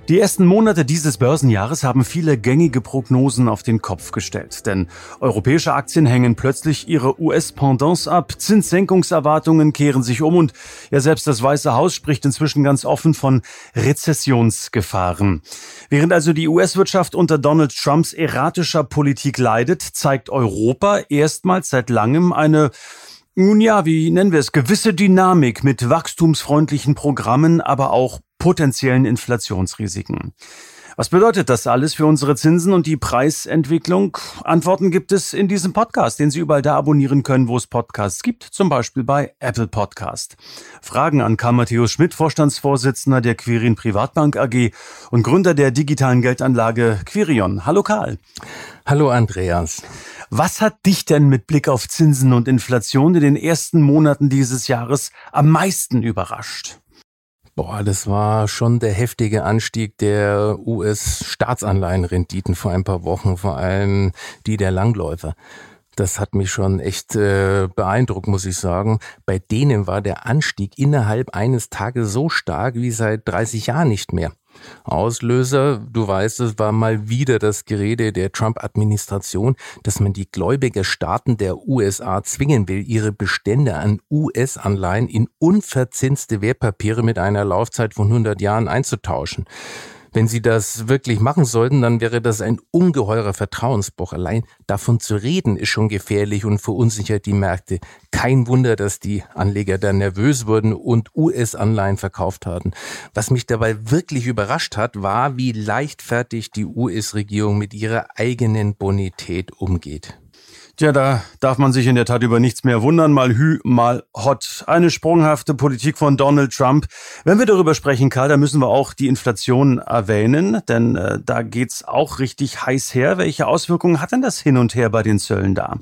Die ersten Monate dieses Börsenjahres haben viele gängige Prognosen auf den Kopf gestellt. Denn europäische Aktien hängen plötzlich ihre US-Pendants ab, Zinssenkungserwartungen kehren sich um und ja, selbst das Weiße Haus spricht inzwischen ganz offen von Rezessionsgefahren. Während also die US-Wirtschaft unter Donald Trumps erratischer Politik leidet, zeigt Europa erstmals seit langem eine, nun ja, wie nennen wir es, gewisse Dynamik mit wachstumsfreundlichen Programmen, aber auch potenziellen Inflationsrisiken. Was bedeutet das alles für unsere Zinsen und die Preisentwicklung? Antworten gibt es in diesem Podcast, den Sie überall da abonnieren können, wo es Podcasts gibt, zum Beispiel bei Apple Podcast. Fragen an Karl Matthäus Schmidt, Vorstandsvorsitzender der Quirin Privatbank AG und Gründer der digitalen Geldanlage Quirion. Hallo Karl. Hallo Andreas. Was hat dich denn mit Blick auf Zinsen und Inflation in den ersten Monaten dieses Jahres am meisten überrascht? Das war schon der heftige Anstieg der US-Staatsanleihenrenditen vor ein paar Wochen, vor allem die der Langläufer. Das hat mich schon echt beeindruckt, muss ich sagen. Bei denen war der Anstieg innerhalb eines Tages so stark wie seit 30 Jahren nicht mehr. Auslöser, du weißt, es war mal wieder das Gerede der Trump-Administration, dass man die Gläubigerstaaten der USA zwingen will, ihre Bestände an US-Anleihen in unverzinste Wertpapiere mit einer Laufzeit von 100 Jahren einzutauschen. Wenn sie das wirklich machen sollten, dann wäre das ein ungeheurer Vertrauensbruch. Allein davon zu reden ist schon gefährlich und verunsichert die Märkte. Kein Wunder, dass die Anleger da nervös wurden und US-Anleihen verkauft hatten. Was mich dabei wirklich überrascht hat, war, wie leichtfertig die US-Regierung mit ihrer eigenen Bonität umgeht. Tja, da darf man sich in der Tat über nichts mehr wundern. Mal Hü, mal Hot. Eine sprunghafte Politik von Donald Trump. Wenn wir darüber sprechen, Karl, dann müssen wir auch die Inflation erwähnen, denn da geht's auch richtig heiß her. Welche Auswirkungen hat denn das Hin und Her bei den Zöllen da?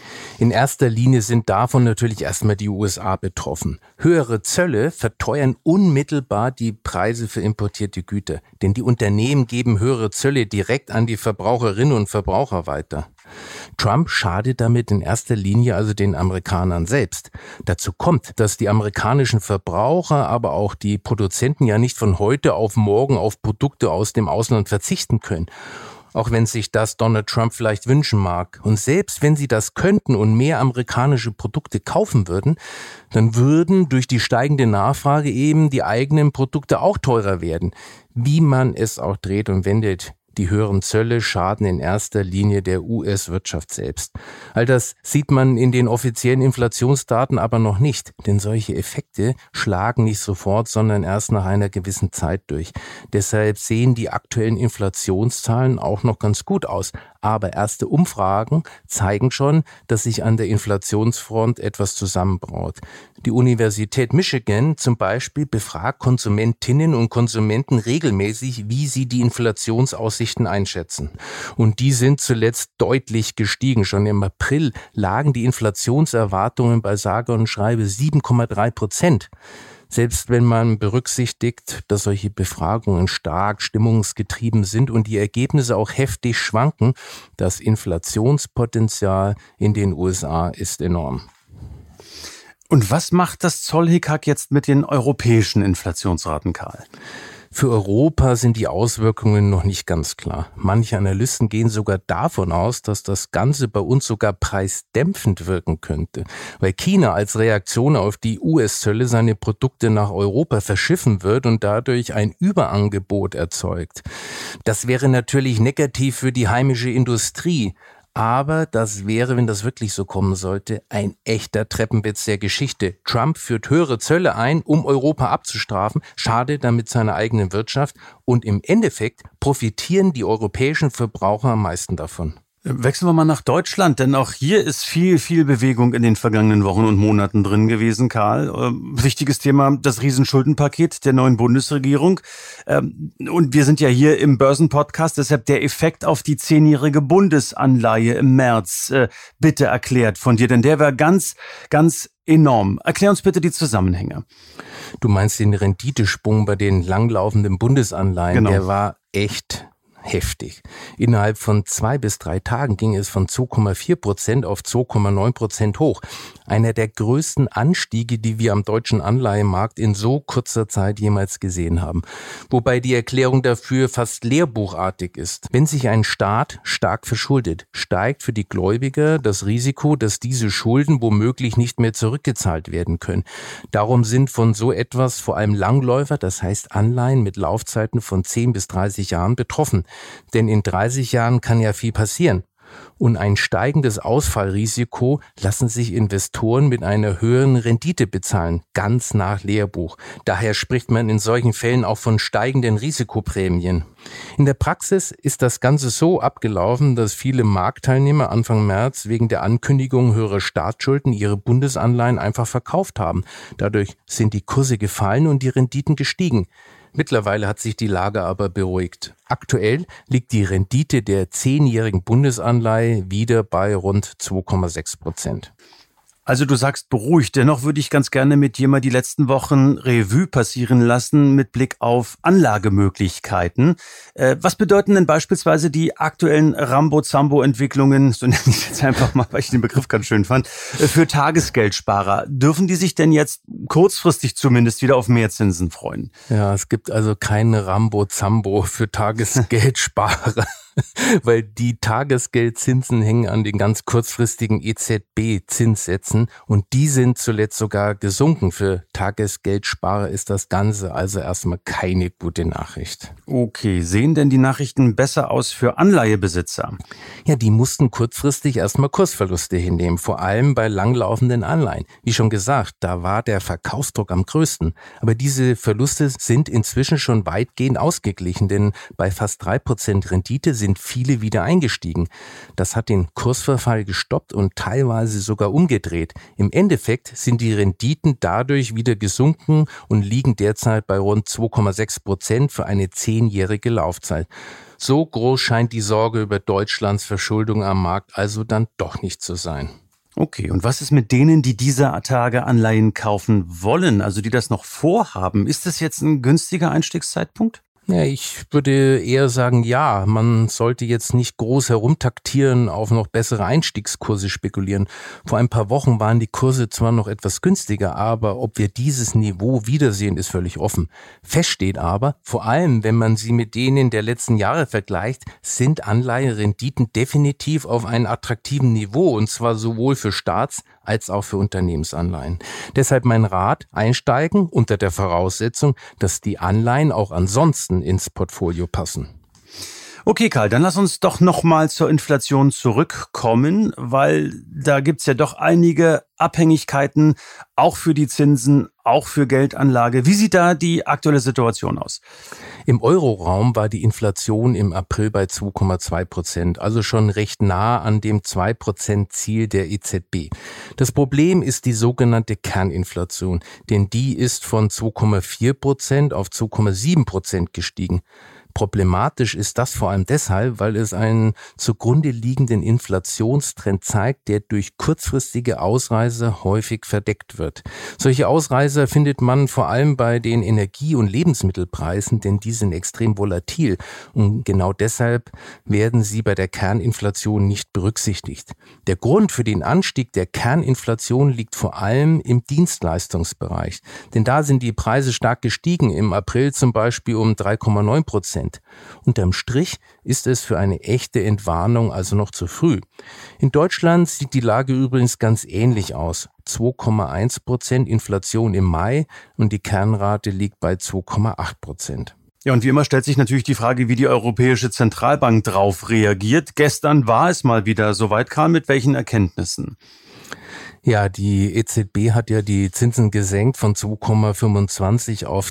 In erster Linie sind davon natürlich erstmal die USA betroffen. Höhere Zölle verteuern unmittelbar die Preise für importierte Güter, denn die Unternehmen geben höhere Zölle direkt an die Verbraucherinnen und Verbraucher weiter. Trump schadet damit in erster Linie also den Amerikanern selbst. Dazu kommt, dass die amerikanischen Verbraucher, aber auch die Produzenten ja nicht von heute auf morgen auf Produkte aus dem Ausland verzichten können. Auch wenn sich das Donald Trump vielleicht wünschen mag. Und selbst wenn sie das könnten und mehr amerikanische Produkte kaufen würden, dann würden durch die steigende Nachfrage eben die eigenen Produkte auch teurer werden. Wie man es auch dreht und wendet. Die höheren Zölle schaden in erster Linie der US-Wirtschaft selbst. All das sieht man in den offiziellen Inflationsdaten aber noch nicht, denn solche Effekte schlagen nicht sofort, sondern erst nach einer gewissen Zeit durch. Deshalb sehen die aktuellen Inflationszahlen auch noch ganz gut aus. Aber erste Umfragen zeigen schon, dass sich an der Inflationsfront etwas zusammenbraut. Die Universität Michigan zum Beispiel befragt Konsumentinnen und Konsumenten regelmäßig, wie sie die Inflationsaussichten einschätzen. Und die sind zuletzt deutlich gestiegen. Schon im April lagen die Inflationserwartungen bei sage und schreibe 7,3%. Selbst wenn man berücksichtigt, dass solche Befragungen stark stimmungsgetrieben sind und die Ergebnisse auch heftig schwanken, das Inflationspotenzial in den USA ist enorm. Und was macht das Zollhickhack jetzt mit den europäischen Inflationsraten, Karl? Für Europa sind die Auswirkungen noch nicht ganz klar. Manche Analysten gehen sogar davon aus, dass das Ganze bei uns sogar preisdämpfend wirken könnte, weil China als Reaktion auf die US-Zölle seine Produkte nach Europa verschiffen wird und dadurch ein Überangebot erzeugt. Das wäre natürlich negativ für die heimische Industrie. Aber das wäre, wenn das wirklich so kommen sollte, ein echter Treppenwitz der Geschichte. Trump führt höhere Zölle ein, um Europa abzustrafen, schadet damit seiner eigenen Wirtschaft und im Endeffekt profitieren die europäischen Verbraucher am meisten davon. Wechseln wir mal nach Deutschland, denn auch hier ist viel Bewegung in den vergangenen Wochen und Monaten drin gewesen, Karl. Wichtiges Thema, das Riesenschuldenpaket der neuen Bundesregierung. Und wir sind ja hier im Börsenpodcast, deshalb der Effekt auf die 10-jährige Bundesanleihe im März bitte erklärt von dir, denn der war ganz enorm. Erklär uns bitte die Zusammenhänge. Du meinst den Renditesprung bei den langlaufenden Bundesanleihen, Genau. Der war echt heftig. Innerhalb von 2 bis 3 Tagen ging es von 2,4% auf 2,9% hoch. Einer der größten Anstiege, die wir am deutschen Anleihenmarkt in so kurzer Zeit jemals gesehen haben. Wobei die Erklärung dafür fast lehrbuchartig ist. Wenn sich ein Staat stark verschuldet, steigt für die Gläubiger das Risiko, dass diese Schulden womöglich nicht mehr zurückgezahlt werden können. Darum sind von so etwas vor allem Langläufer, das heißt Anleihen mit Laufzeiten von 10 bis 30 Jahren betroffen. Denn in 30 Jahren kann ja viel passieren. Und ein steigendes Ausfallrisiko lassen sich Investoren mit einer höheren Rendite bezahlen, ganz nach Lehrbuch. Daher spricht man in solchen Fällen auch von steigenden Risikoprämien. In der Praxis ist das Ganze so abgelaufen, dass viele Marktteilnehmer Anfang März wegen der Ankündigung höherer Staatsschulden ihre Bundesanleihen einfach verkauft haben. Dadurch sind die Kurse gefallen und die Renditen gestiegen. Mittlerweile hat sich die Lage aber beruhigt. Aktuell liegt die Rendite der 10-jährigen Bundesanleihe wieder bei rund 2,6%. Also du sagst beruhigt, dennoch würde ich ganz gerne mit dir mal die letzten Wochen Revue passieren lassen mit Blick auf Anlagemöglichkeiten. Was bedeuten denn beispielsweise die aktuellen Rambo-Zambo-Entwicklungen, so nenne ich es jetzt einfach mal, weil ich den Begriff ganz schön fand, für Tagesgeldsparer? Dürfen die sich denn jetzt kurzfristig zumindest wieder auf mehr Zinsen freuen? Ja, es gibt also keine Rambo-Zambo für Tagesgeldsparer. Weil die Tagesgeldzinsen hängen an den ganz kurzfristigen EZB-Zinssätzen und die sind zuletzt sogar gesunken. Für Tagesgeldsparer ist das Ganze also erstmal keine gute Nachricht. Okay, sehen denn die Nachrichten besser aus für Anleihebesitzer? Ja, die mussten kurzfristig erstmal Kursverluste hinnehmen, vor allem bei langlaufenden Anleihen. Wie schon gesagt, da war der Verkaufsdruck am größten. Aber diese Verluste sind inzwischen schon weitgehend ausgeglichen, denn bei fast 3% Rendite sind viele wieder eingestiegen. Das hat den Kursverfall gestoppt und teilweise sogar umgedreht. Im Endeffekt sind die Renditen dadurch wieder gesunken und liegen derzeit bei rund 2,6% für eine 10-jährige Laufzeit. So groß scheint die Sorge über Deutschlands Verschuldung am Markt also dann doch nicht zu sein. Okay, und was ist mit denen, die dieser Tage Anleihen kaufen wollen, also die das noch vorhaben? Ist das jetzt ein günstiger Einstiegszeitpunkt? Ja, ich würde eher sagen, ja, man sollte jetzt nicht groß herumtaktieren, auf noch bessere Einstiegskurse spekulieren. Vor ein paar Wochen waren die Kurse zwar noch etwas günstiger, aber ob wir dieses Niveau wiedersehen, ist völlig offen. Fest steht aber, vor allem wenn man sie mit denen der letzten Jahre vergleicht, sind Anleiherenditen definitiv auf einem attraktiven Niveau, und zwar sowohl für Staats- als auch für Unternehmensanleihen. Deshalb mein Rat, einsteigen unter der Voraussetzung, dass die Anleihen auch ansonsten ins Portfolio passen. Okay, Karl, dann lass uns doch nochmal zur Inflation zurückkommen, weil da gibt's ja doch einige Abhängigkeiten, auch für die Zinsen, auch für Geldanlage. Wie sieht da die aktuelle Situation aus? Im Euroraum war die Inflation im April bei 2,2%, also schon recht nah an dem 2%-Ziel der EZB. Das Problem ist die sogenannte Kerninflation, denn die ist von 2,4% auf 2,7% gestiegen. Problematisch ist das vor allem deshalb, weil es einen zugrunde liegenden Inflationstrend zeigt, der durch kurzfristige Ausreißer häufig verdeckt wird. Solche Ausreißer findet man vor allem bei den Energie- und Lebensmittelpreisen, denn die sind extrem volatil und genau deshalb werden sie bei der Kerninflation nicht berücksichtigt. Der Grund für den Anstieg der Kerninflation liegt vor allem im Dienstleistungsbereich, denn da sind die Preise stark gestiegen, im April zum Beispiel um 3,9%. Unterm Strich ist es für eine echte Entwarnung also noch zu früh. In Deutschland sieht die Lage übrigens ganz ähnlich aus. 2,1% Inflation im Mai und die Kernrate liegt bei 2,8%. Ja, und wie immer stellt sich natürlich die Frage, wie die Europäische Zentralbank drauf reagiert. Gestern war es mal wieder soweit, Karl, mit welchen Erkenntnissen? Ja, die EZB hat ja die Zinsen gesenkt von 2,25 auf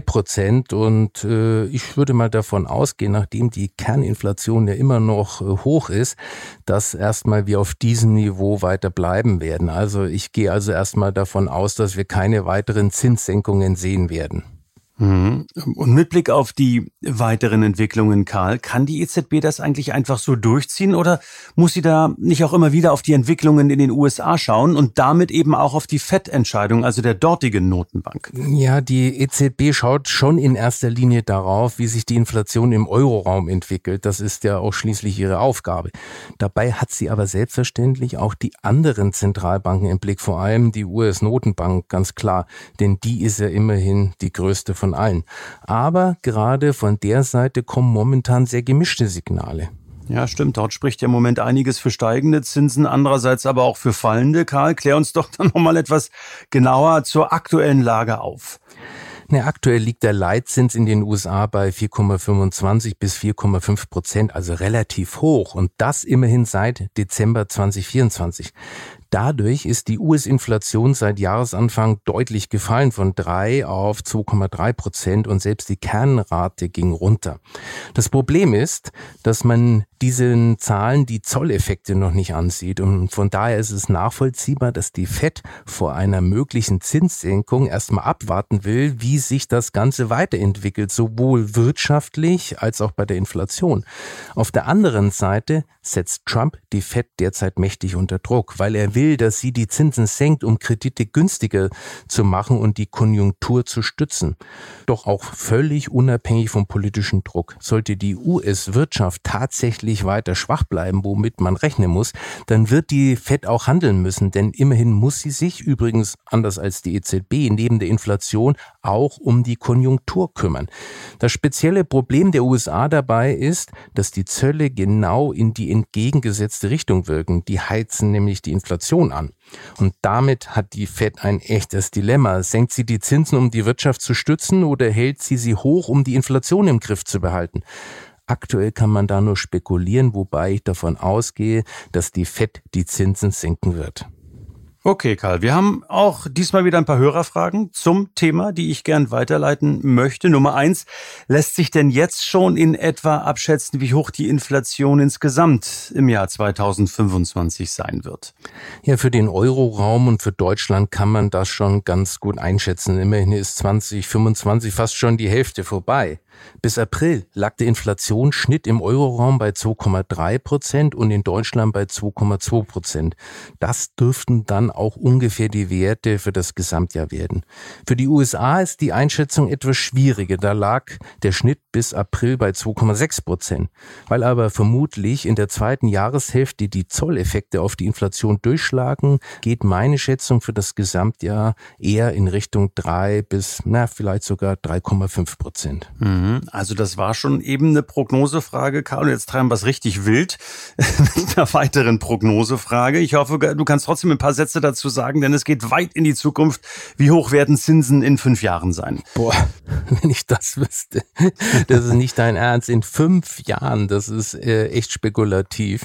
2% und ich würde mal davon ausgehen, nachdem die Kerninflation ja immer noch hoch ist, dass erstmal wir auf diesem Niveau weiter bleiben werden. Also ich gehe also erstmal davon aus, dass wir keine weiteren Zinssenkungen sehen werden. Und mit Blick auf die weiteren Entwicklungen, Karl, kann die EZB das eigentlich einfach so durchziehen oder muss sie da nicht auch immer wieder auf die Entwicklungen in den USA schauen und damit eben auch auf die FED-Entscheidung, also der dortigen Notenbank? Ja, die EZB schaut schon in erster Linie darauf, wie sich die Inflation im Euroraum entwickelt. Das ist ja auch schließlich ihre Aufgabe. Dabei hat sie aber selbstverständlich auch die anderen Zentralbanken im Blick, vor allem die US-Notenbank, ganz klar, denn die ist ja immerhin die größte von allen. Aber gerade von der Seite kommen momentan sehr gemischte Signale. Ja, stimmt. Dort spricht ja im Moment einiges für steigende Zinsen, andererseits aber auch für fallende. Karl, klär uns doch dann nochmal etwas genauer zur aktuellen Lage auf. Aktuell liegt der Leitzins in den USA bei 4,25 bis 4,5%, also relativ hoch und das immerhin seit Dezember 2024. Dadurch ist die US-Inflation seit Jahresanfang deutlich gefallen von 3 auf 2,3% und selbst die Kernrate ging runter. Das Problem ist, dass man diesen Zahlen die Zolleffekte noch nicht ansieht und von daher ist es nachvollziehbar, dass die FED vor einer möglichen Zinssenkung erstmal abwarten will, wie sich das Ganze weiterentwickelt, sowohl wirtschaftlich als auch bei der Inflation. Auf der anderen Seite setzt Trump die FED derzeit mächtig unter Druck, weil er will, dass sie die Zinsen senkt, um Kredite günstiger zu machen und die Konjunktur zu stützen. Doch auch völlig unabhängig vom politischen Druck. Sollte die US-Wirtschaft tatsächlich weiter schwach bleiben, womit man rechnen muss, dann wird die FED auch handeln müssen, denn immerhin muss sie sich, übrigens anders als die EZB, neben der Inflation auch um die Konjunktur kümmern. Das spezielle Problem der USA dabei ist, dass die Zölle genau in die entgegengesetzte Richtung wirken. Die heizen nämlich die Inflation an. Und damit hat die FED ein echtes Dilemma. Senkt sie die Zinsen, um die Wirtschaft zu stützen, oder hält sie hoch, um die Inflation im Griff zu behalten? Aktuell kann man da nur spekulieren, wobei ich davon ausgehe, dass die FED die Zinsen senken wird. Okay, Karl, wir haben auch diesmal wieder ein paar Hörerfragen zum Thema, die ich gern weiterleiten möchte. Nummer 1, lässt sich denn jetzt schon in etwa abschätzen, wie hoch die Inflation insgesamt im Jahr 2025 sein wird? Ja, für den Euroraum und für Deutschland kann man das schon ganz gut einschätzen. Immerhin ist 2025 fast schon die Hälfte vorbei. Bis April lag der Inflationsschnitt im Euroraum bei 2,3% und in Deutschland bei 2,2%. Das dürften dann auch ungefähr die Werte für das Gesamtjahr werden. Für die USA ist die Einschätzung etwas schwieriger. Da lag der Schnitt bis April bei 2,6%. Weil aber vermutlich in der zweiten Jahreshälfte die Zolleffekte auf die Inflation durchschlagen, geht meine Schätzung für das Gesamtjahr eher in Richtung 3 bis vielleicht sogar 3,5%. Also das war schon eben eine Prognosefrage, Karl. Und jetzt treiben wir es richtig wild mit einer weiteren Prognosefrage. Ich hoffe, du kannst trotzdem ein paar Sätze dazu sagen, denn es geht weit in die Zukunft. Wie hoch werden Zinsen in 5 Jahren sein? Boah, wenn ich das wüsste. Das ist nicht dein Ernst. In 5 Jahren, das ist echt spekulativ.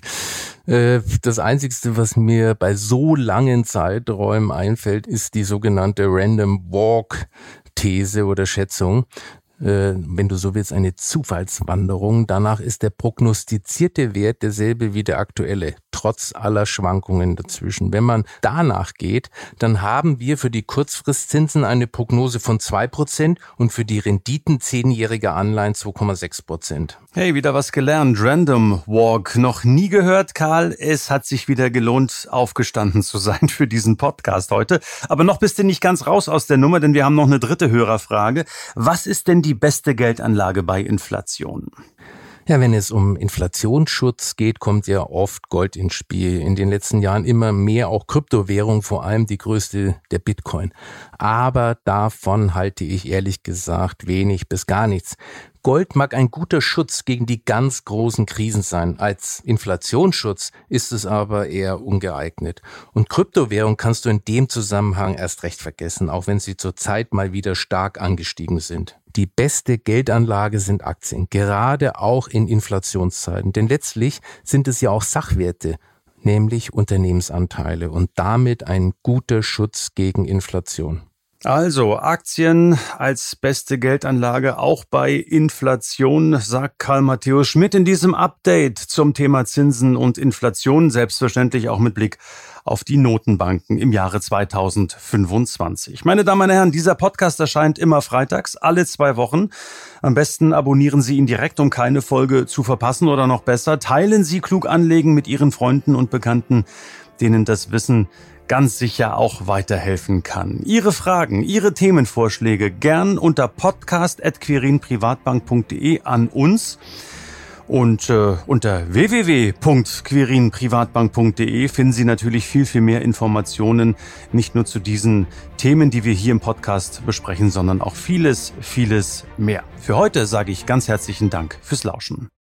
Das Einzige, was mir bei so langen Zeiträumen einfällt, ist die sogenannte Random Walk These oder Schätzung. Wenn du so willst, eine Zufallswanderung. Danach ist der prognostizierte Wert derselbe wie der aktuelle, trotz aller Schwankungen dazwischen. Wenn man danach geht, dann haben wir für die Kurzfristzinsen eine Prognose von 2% und für die Renditen 10-jähriger Anleihen 2,6%. Hey, wieder was gelernt. Random Walk. Noch nie gehört, Karl. Es hat sich wieder gelohnt, aufgestanden zu sein für diesen Podcast heute. Aber noch bist du nicht ganz raus aus der Nummer, denn wir haben noch eine dritte Hörerfrage. Was ist denn die beste Geldanlage bei Inflation? Ja, wenn es um Inflationsschutz geht, kommt ja oft Gold ins Spiel. In den letzten Jahren immer mehr auch Kryptowährung, vor allem die größte, der Bitcoin. Aber davon halte ich ehrlich gesagt wenig bis gar nichts. Gold mag ein guter Schutz gegen die ganz großen Krisen sein. Als Inflationsschutz ist es aber eher ungeeignet. Und Kryptowährung kannst du in dem Zusammenhang erst recht vergessen, auch wenn sie zurzeit mal wieder stark angestiegen sind. Die beste Geldanlage sind Aktien, gerade auch in Inflationszeiten. Denn letztlich sind es ja auch Sachwerte, nämlich Unternehmensanteile und damit ein guter Schutz gegen Inflation. Also Aktien als beste Geldanlage auch bei Inflation, sagt Karl Matthäus Schmidt in diesem Update zum Thema Zinsen und Inflation, selbstverständlich auch mit Blick auf die Notenbanken im Jahre 2025. Meine Damen und Herren, dieser Podcast erscheint immer freitags, alle 2 Wochen. Am besten abonnieren Sie ihn direkt, um keine Folge zu verpassen, oder noch besser, teilen Sie Klug anlegen mit Ihren Freunden und Bekannten, denen das Wissen ganz sicher auch weiterhelfen kann. Ihre Fragen, Ihre Themenvorschläge gern unter podcast@quirinprivatbank.de an uns. Und unter www.quirinprivatbank.de finden Sie natürlich viel mehr Informationen, nicht nur zu diesen Themen, die wir hier im Podcast besprechen, sondern auch vieles mehr. Für heute sage ich ganz herzlichen Dank fürs Lauschen.